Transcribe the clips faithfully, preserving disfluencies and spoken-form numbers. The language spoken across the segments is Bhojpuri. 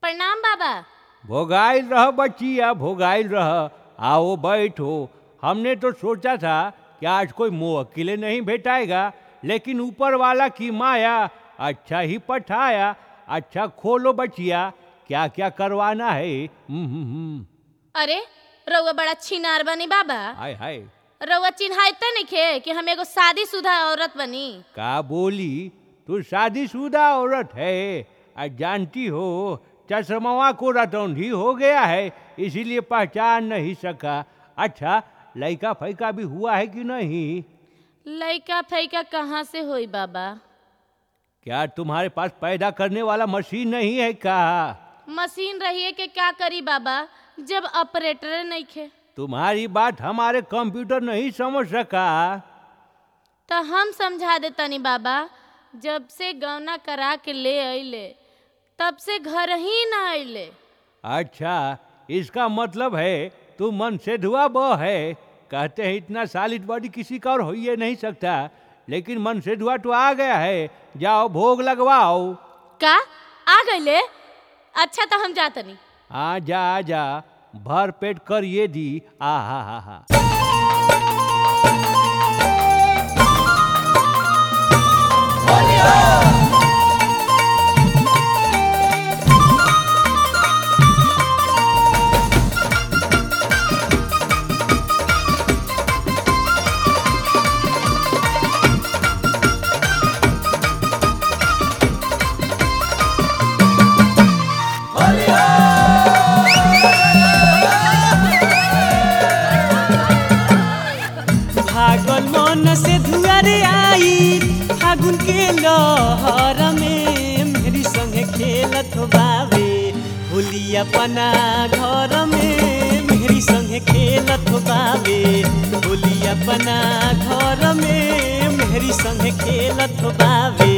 प्रणाम बाबा। भोगाइल रह बच्चिया, भोगाइल रह। आओ बैठो। हमने तो सोचा था कि आज कोई मुवक्किल नहीं भेटाएगा, लेकिन ऊपर वाला की माया, अच्छा ही पठाया। अच्छा खोलो बच्चिया, क्या क्या करवाना है। हम्म अरे रउआ बड़ा छिनार बनी बाबा। हाय हाय। रउआ चिन्हाइते नइखे कि हम एगो शादीशुदा औरत बनी। का बोली, तू शादीशुदा औरत है। आज जानती हो चश्मा को रतौंधी हो गया है, इसीलिए पहचान नहीं सका। अच्छा लड़का फैका भी हुआ है कि नहीं? लइका फैका कहाँ से होई बाबा? क्या तुम्हारे पास पैदा करने वाला मशीन नहीं है का? मशीन रहिए के क्या करी बाबा, जब ऑपरेटर नइखे। तुम्हारी बात हमारे कंप्यूटर नहीं समझ सका। तो हम समझा देतनी बाबा। जब से गौना करा के ले अइले तब से घर ही ना अइले। अच्छा, इसका मतलब है तू मन से धुआ बह है। कहते हैं इतना सालिड बॉडी किसी का और हो ही नहीं सकता, लेकिन मन से धुआ तो आ गया है। जाओ भोग लगवाओ। का आ गइले? अच्छा तो हम जातनी। आ जा आ जा, भर पेट कर ये दी। आ हा हा हा। भागल मन से धुआरे आई फागुन के लहर में, मेरी संगे खेलत बावे होली अपना घर में। मेरी संगे खेलत बावे होली अपना घर में, मेरी संगे खेलत बावे।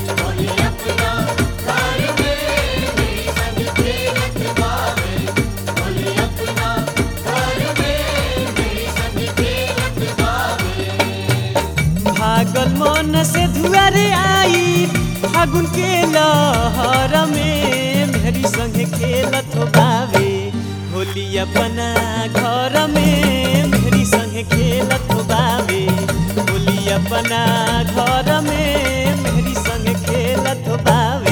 भागल मन से धुआरे आई फागुन के लहर में, मेरी संगे खेलत बावे होली अपना घर में। मेरी संगे खेलत बावे होली अपना घर में, मेरी संगे खेलत बावे।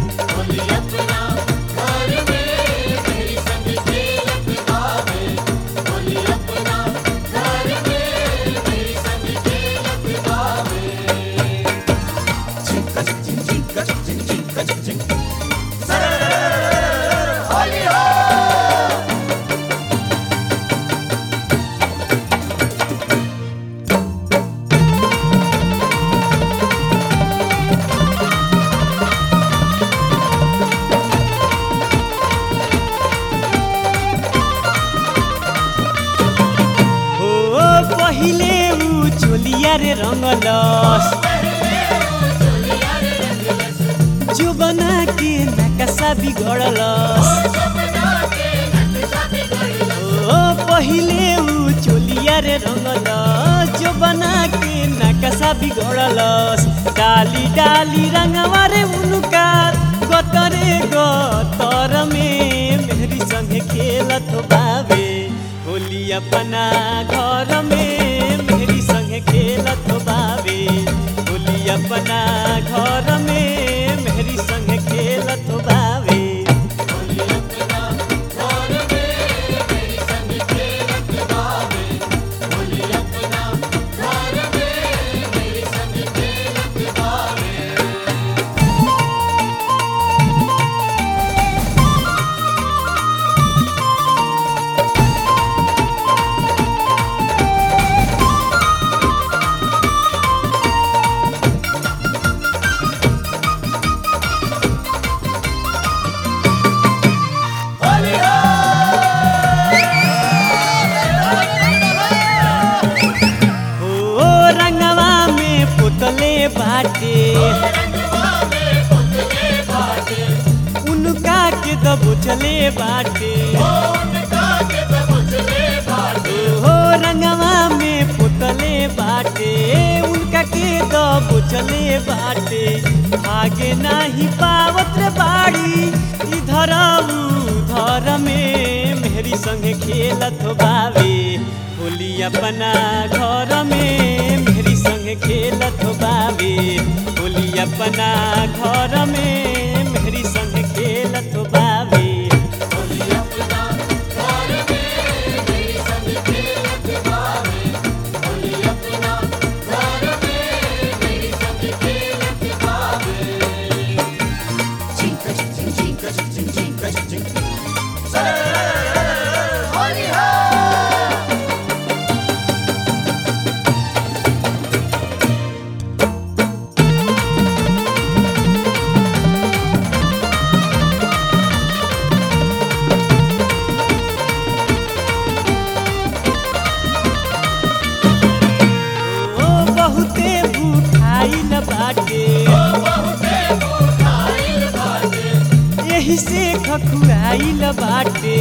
पहिले ऊ चोलिया रे रंगलस, जो बना के नक्शा बिगड़लस। ओ पहिले ऊ चोलिया रे रंगलस, जो बना के नक्शा बिगड़लस। डाली डाली रंगवा रे उनका गतरे गतर में, मेरी संगे खेलत बावे होली अपना घर में। मेरी संगे खेलत बावे होली अपना घर में, मेरी संगे खेलत बावे। बाटे उनका के दबोचले बाटे, हो रंगवा में पुतले बाटे उनका के दबोचले बाटे। आगे नहीं पावत रे बाड़ी इधर संगे खेलत बावे होली अपना घर में मेरी संगे खेलत बावे होली अपना घर में मेरी संगे खेलत बावे बहुते भूखाइल बाटे यही से खखुआइल बाटे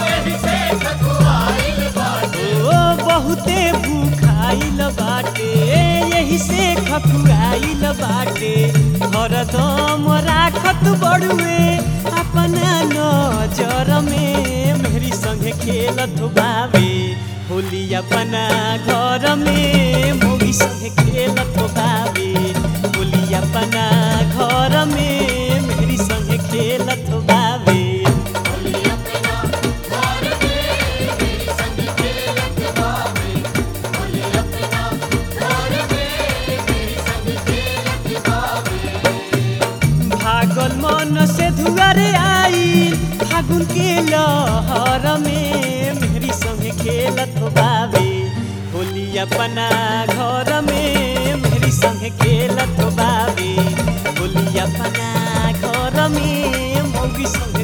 ओ बहुते भूखाइल बाटे यही से खखुआइल बाटे हरदम राखत बड़ुए अपना नजर में मेरी संगे खेलत बावे होली अपना घर में मोगी संगे खेलत बावे होली अपना घर में मेरी संगे खेलत बावे भागल मन से धुआरे आई फागुन के लहर में मेरी संगे खेलत बावे होली अपना घर में मेरी संगे खेलत बावे होली अपना घर में मौगी संगे